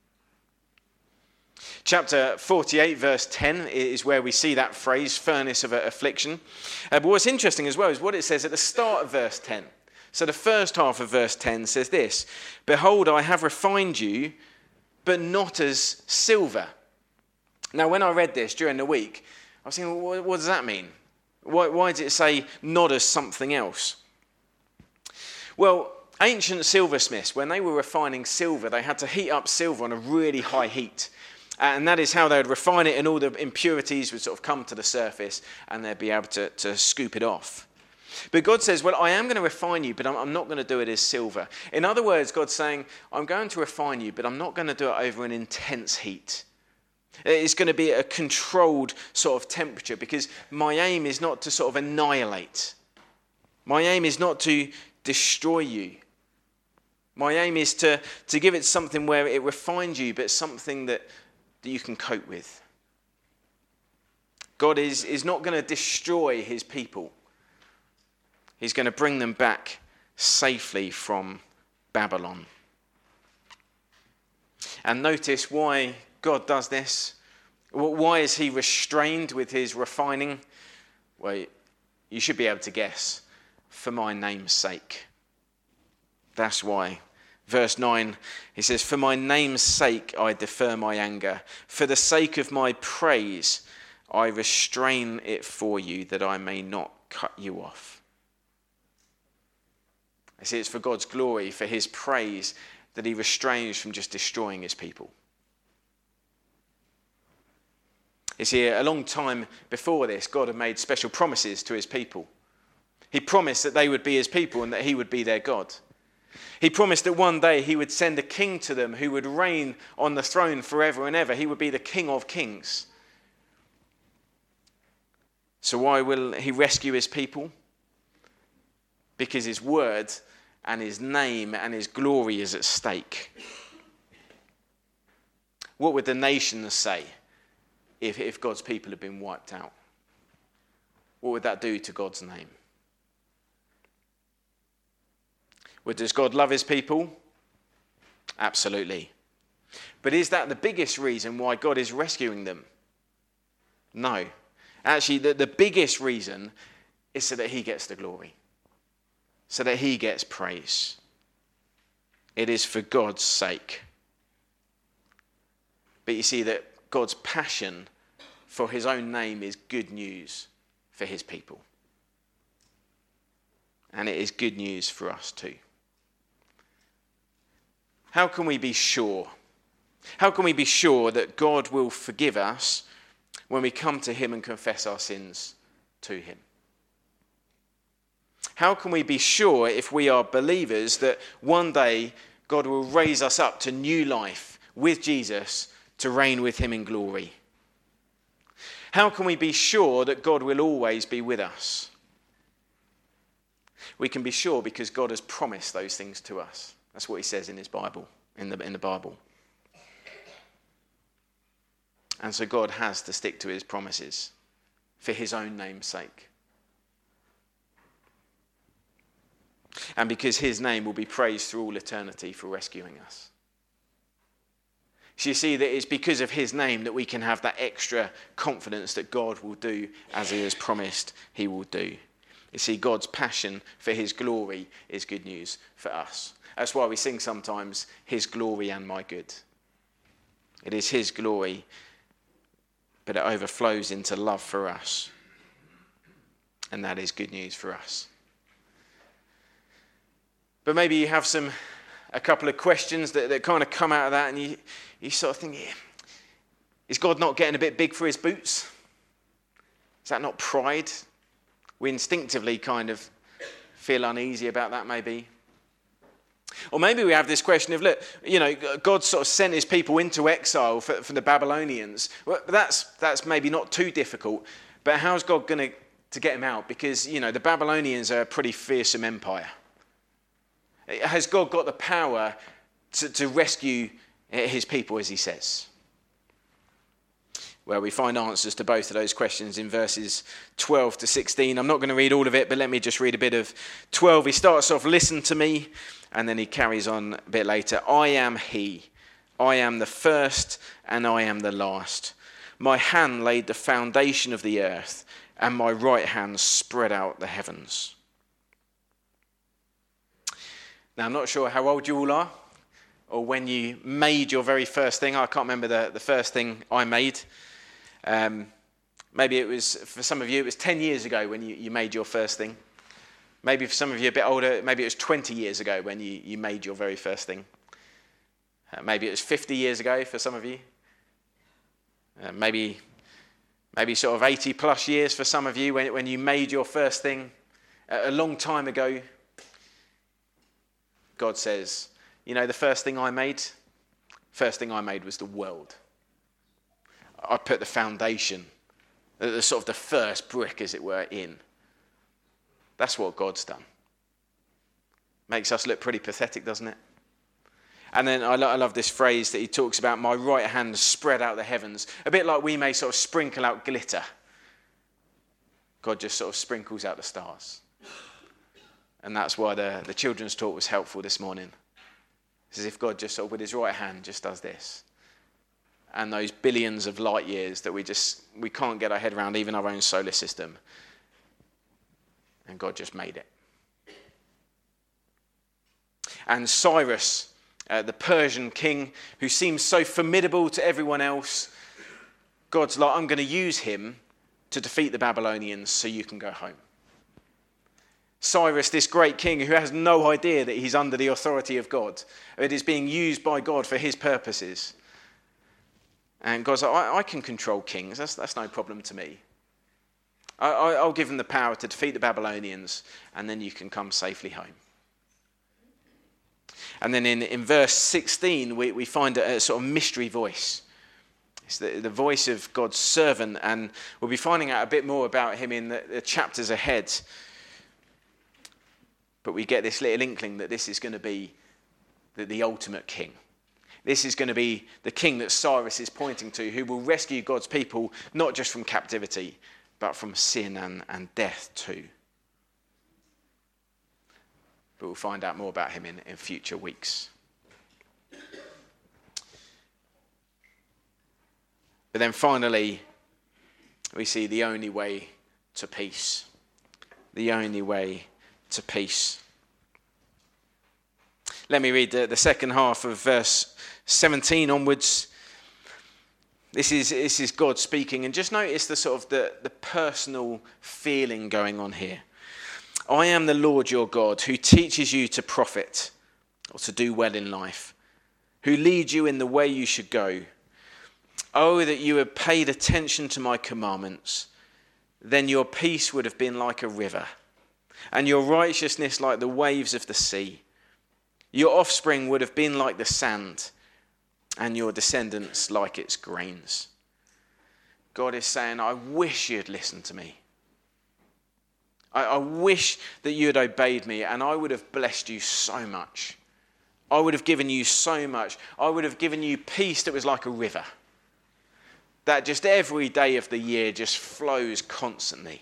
Chapter forty-eight, verse ten is where we see that phrase, furnace of affliction. Uh, but what's interesting as well is what it says at the start of verse ten. So the first half of verse ten says this, Behold, I have refined you, but not as silver. Now, when I read this during the week, I was thinking, well, what does that mean? Why, why does it say not as something else? Well, ancient silversmiths, when they were refining silver, they had to heat up silver on a really high heat. And that is how they would refine it, and all the impurities would sort of come to the surface, and they'd be able to, to scoop it off. But God says, well, I am going to refine you, but I'm, I'm not going to do it as silver. In other words, God's saying, I'm going to refine you, but I'm not going to do it over an intense heat. It's going to be a controlled sort of temperature, because my aim is not to sort of annihilate. My aim is not to destroy you. My aim is to, to give it something where it refines you, but something that, that you can cope with. God is, is not going to destroy His people. He's going to bring them back safely from Babylon. And notice why God does this. Why is He restrained with His refining? Well, you should be able to guess. For my name's sake. That's why. Verse nine, he says, For my name's sake I defer my anger. For the sake of my praise I restrain it for you, that I may not cut you off. I see it's for God's glory, for His praise, that He restrains from just destroying His people. You see, a long time before this, God had made special promises to His people. He promised that they would be His people and that He would be their God. He promised that one day He would send a king to them who would reign on the throne forever and ever. He would be the King of Kings. So why will He rescue His people? Because His word and His name and His glory is at stake. What would the nations say if, if God's people had been wiped out? What would that do to God's name? Well, does God love His people? Absolutely. But is that the biggest reason why God is rescuing them? No. Actually, the, the biggest reason is so that He gets the glory. So that He gets praise. It is for God's sake. But you see that God's passion for His own name is good news for His people. And it is good news for us too. How can we be sure? How can we be sure that God will forgive us when we come to Him and confess our sins to Him? How can we be sure, if we are believers, that one day God will raise us up to new life with Jesus to reign with him in glory? How can we be sure that God will always be with us? We can be sure because God has promised those things to us. That's what he says in his Bible, in the, in the Bible. And so God has to stick to his promises for his own name's sake. And because his name will be praised through all eternity for rescuing us. So you see that it's because of his name that we can have that extra confidence that God will do as he has promised he will do. You see, God's passion for his glory is good news for us. That's why we sing sometimes, his glory and my good. It is his glory, but it overflows into love for us. And that is good news for us. But maybe you have some, a couple of questions that, that kind of come out of that, and you, you sort of think, yeah, is God not getting a bit big for his boots? Is that not pride? We instinctively kind of feel uneasy about that, maybe. Or maybe we have this question of, look, you know, God sort of sent his people into exile for, for the Babylonians. Well, that's, that's maybe not too difficult, but how's God going to, to get them out? Because, you know, the Babylonians are a pretty fearsome empire. Has God got the power to, to rescue his people, as he says? Well, we find answers to both of those questions in verses twelve to sixteen. I'm not going to read all of it, but let me just read a bit of twelve. He starts off, listen to me, and then he carries on a bit later. I am he. I am the first and I am the last. My hand laid the foundation of the earth, and my right hand spread out the heavens. Now, I'm not sure how old you all are, or when you made your very first thing. I can't remember the, the first thing I made. Um, maybe it was, for some of you, it was ten years ago when you, you made your first thing. Maybe for some of you a bit older, maybe it was twenty years ago when you, you made your very first thing. Uh, maybe it was fifty years ago for some of you. Uh, maybe maybe sort of eighty plus years for some of you when, when you made your first thing. Uh, a long time ago, God says, you know, the first thing I made, first thing I made was the world. I put the foundation, the sort of the first brick, as it were, in. That's what God's done. Makes us look pretty pathetic, doesn't it? And then I, lo- I love this phrase that he talks about, my right hand spread out the heavens. A bit like we may sort of sprinkle out glitter. God just sort of sprinkles out the stars. And that's why the, the children's talk was helpful this morning. It's as if God just sort of with his right hand just does this. And those billions of light years that we just, we can't get our head around, even our own solar system. And God just made it. And Cyrus, uh, the Persian king, who seems so formidable to everyone else, God's like, I'm going to use him to defeat the Babylonians so you can go home. Cyrus, this great king who has no idea that he's under the authority of God, it is being used by God for his purposes. And God's like, I, I can control kings, that's, that's no problem to me. I, I, I'll give them the power to defeat the Babylonians, and then you can come safely home. And then in, in verse sixteen, we, we find a, a sort of mystery voice. It's the, the voice of God's servant, and we'll be finding out a bit more about him in the, the chapters ahead. But we get this little inkling that this is going to be the, the ultimate king. This is going to be the king that Cyrus is pointing to, who will rescue God's people, not just from captivity, but from sin and, and death too. But we'll find out more about him in, in future weeks. But then finally, we see the only way to peace. The only way to peace. Let me read the, the second half of verse seventeen onwards. This is this is God speaking, and just notice the sort of the, the personal feeling going on here. I am the Lord your God, who teaches you to profit or to do well in life, who leads you in the way you should go. Oh, that you had paid attention to my commandments, then your peace would have been like a river, and your righteousness like the waves of the sea. Your offspring would have been like the sand, and your descendants like its grains. God is saying, I wish you'd listened to me. I, I wish that you had obeyed me, and I would have blessed you so much. I would have given you so much. I would have given you peace that was like a river, that just every day of the year just flows constantly.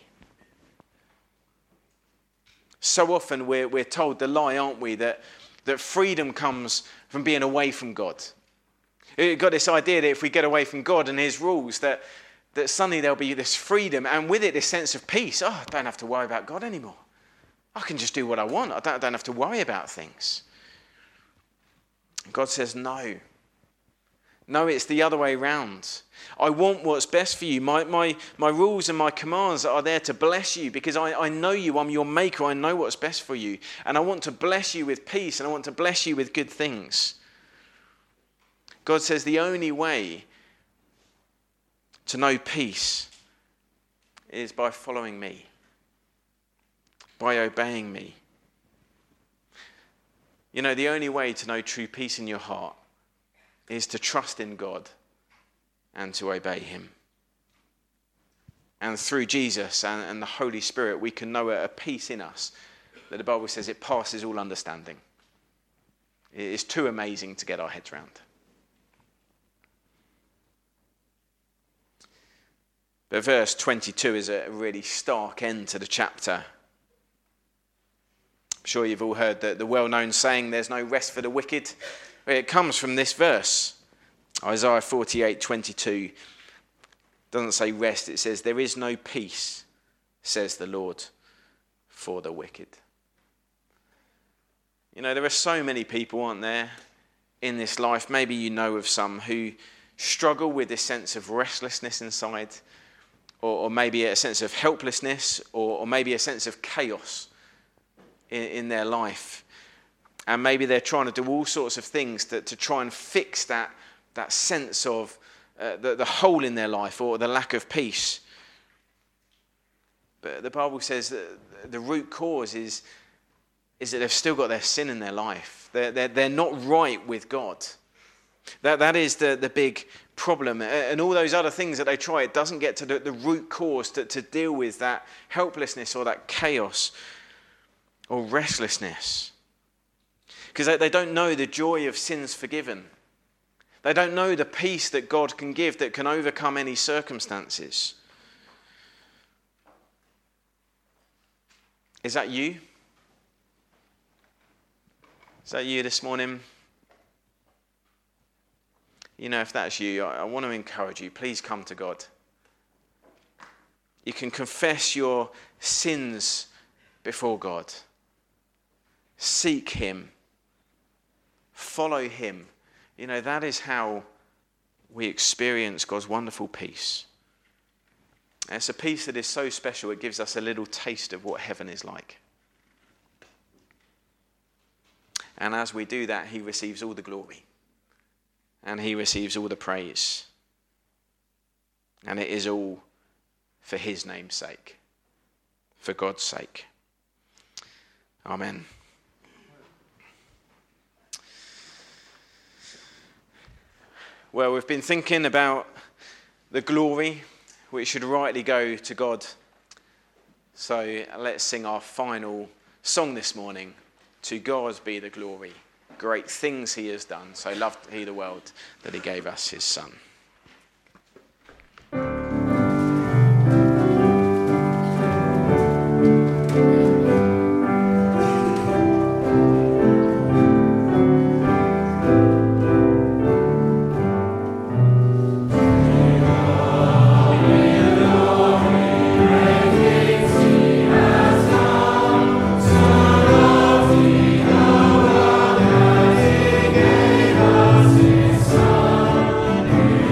So often we're, we're told the lie, aren't we, that, that freedom comes from being away from God. We've got this idea that if we get away from God and his rules, that, that suddenly there'll be this freedom, and with it this sense of peace. Oh, I don't have to worry about God anymore. I can just do what I want. I don't, I don't have to worry about things. God says, no. No, it's the other way around. I want what's best for you. My, my, my rules and my commands are there to bless you because I, I know you. I'm your maker. I know what's best for you. And I want to bless you with peace, and I want to bless you with good things. God says the only way to know peace is by following me, by obeying me. You know, the only way to know true peace in your heart is to trust in God and to obey him. And through Jesus and, and the Holy Spirit, we can know a, a peace in us that the Bible says it passes all understanding. It is too amazing to get our heads around. But verse twenty-two is a really stark end to the chapter. I'm sure you've all heard the, the well-known saying, there's no rest for the wicked. It comes from this verse. Isaiah forty-eight twenty-two doesn't say rest, it says, there is no peace, says the Lord, for the wicked. You know, there are so many people, aren't there, in this life, maybe you know of some, who struggle with this sense of restlessness inside, or, or maybe a sense of helplessness, or, or maybe a sense of chaos in, in their life. And maybe they're trying to do all sorts of things to, to try and fix that, that sense of uh, the, the hole in their life or the lack of peace. But the Bible says that the root cause is, is that they've still got their sin in their life. They're, they're, they're not right with God. That, that is the, the big problem. And all those other things that they try, it doesn't get to the, the root cause to, to deal with that helplessness or that chaos or restlessness. Because they, they don't know the joy of sins forgiven. They don't know the peace that God can give that can overcome any circumstances. Is that you? Is that you this morning? You know, if that's you, I, I want to encourage you. Please come to God. You can confess your sins before God. Seek him. Follow him. You know, that is how we experience God's wonderful peace. And it's a peace that is so special, it gives us a little taste of what heaven is like. And as we do that, he receives all the glory. And he receives all the praise. And it is all for his name's sake. For God's sake. Amen. Well, we've been thinking about the glory which should rightly go to God. So let's sing our final song this morning. To God be the glory. Great things he has done. So loved he the world that he gave us his Son. Son,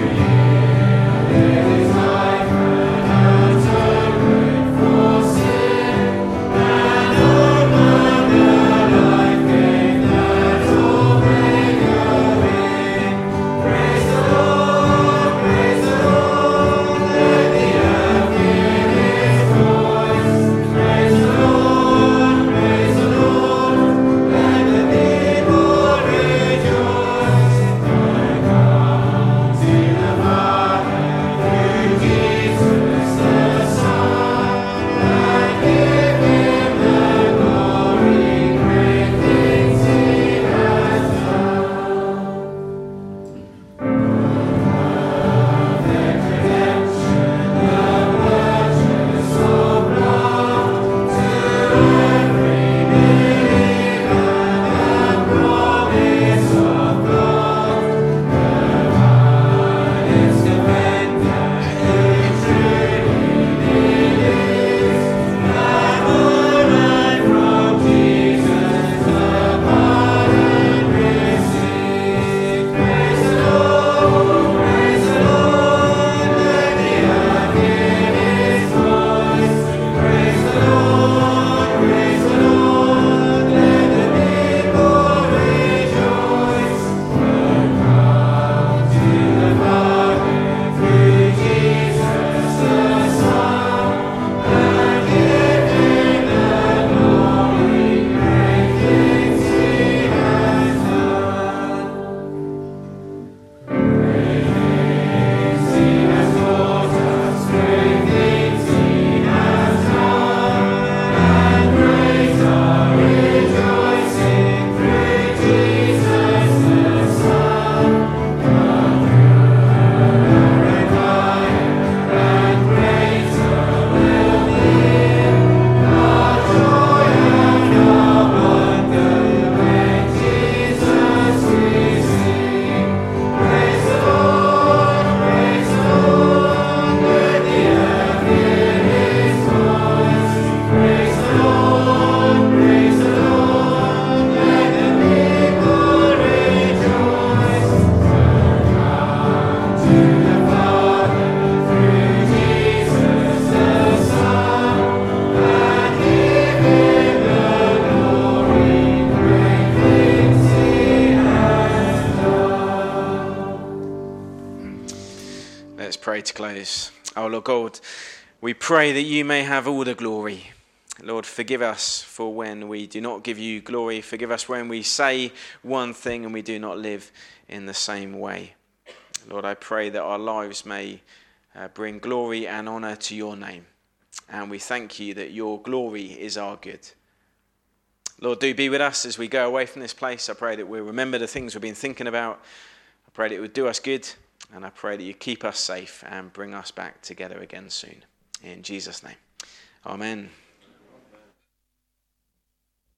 Let's pray to close. Oh, Lord God, we pray that you may have all the glory. Lord, forgive us for when we do not give you glory. Forgive us when we say one thing and we do not live in the same way. Lord, I pray that our lives may uh, bring glory and honour to your name. And we thank you that your glory is our good. Lord, do be with us as we go away from this place. I pray that we'll remember the things we've been thinking about. I pray that it would do us good. And I pray that you keep us safe and bring us back together again soon. In Jesus' name. Amen.